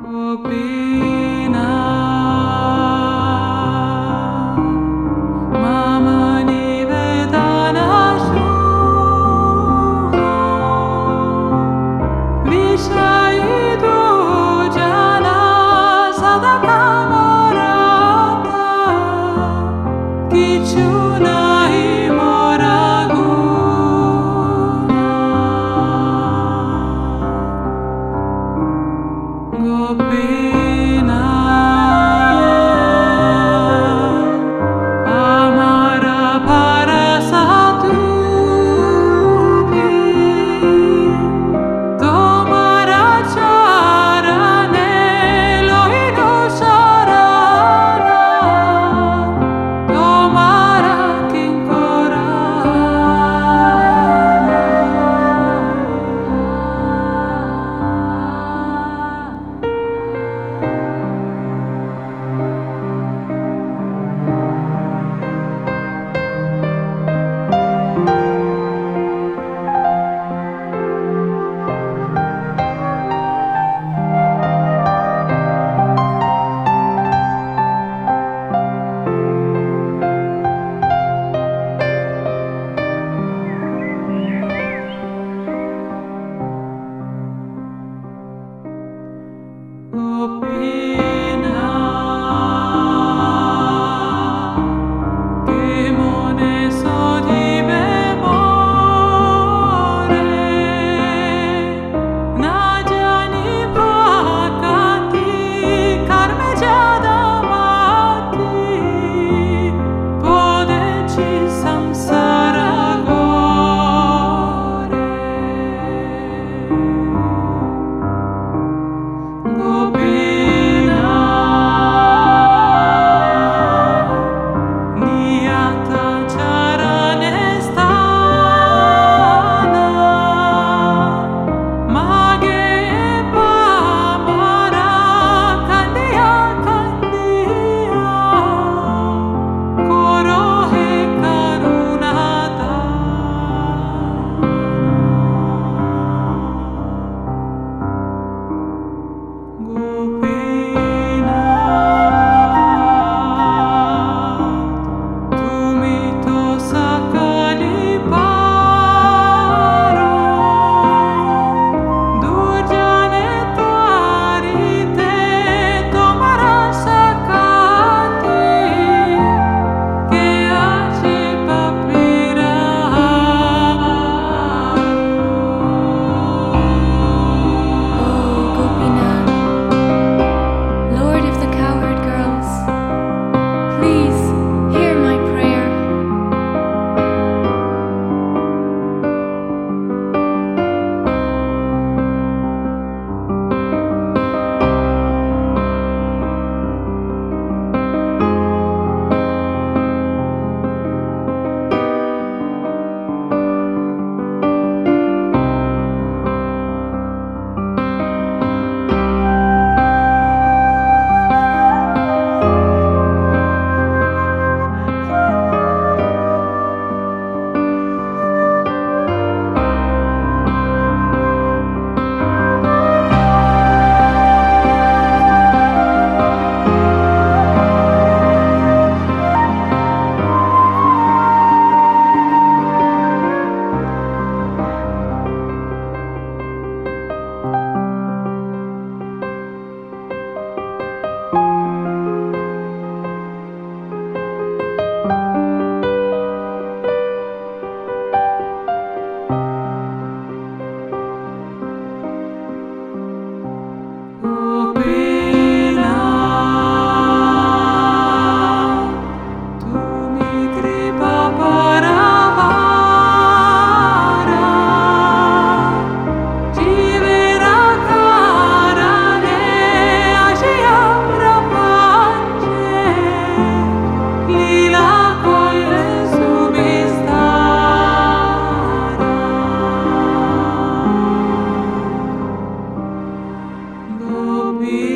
Gopinath, Mama Nivedana Shruno, Vishayidu Jana Sadakamarata, Kichu nahi mora guna. Gopinath, amara parasatumi, tomara charane lohino sarana, tomara kinkora. Gopinath, che mone so di memore, na jani bhakati karme jada mati, podeci samsara gore. Gopinath, niyata charane sthana, mage pamara kandiya kandiya, koro he karuna Gopinath, tumi to sakali paro, durjane tarite tomara sakati, ke aji papira. Oh, Gopinath, Lord of the cowherd girls, please hear my prayer. Gopinath, tumi kripa paravara, jivera karane ashiya prapanche, lila kolle subistara. Gopinath.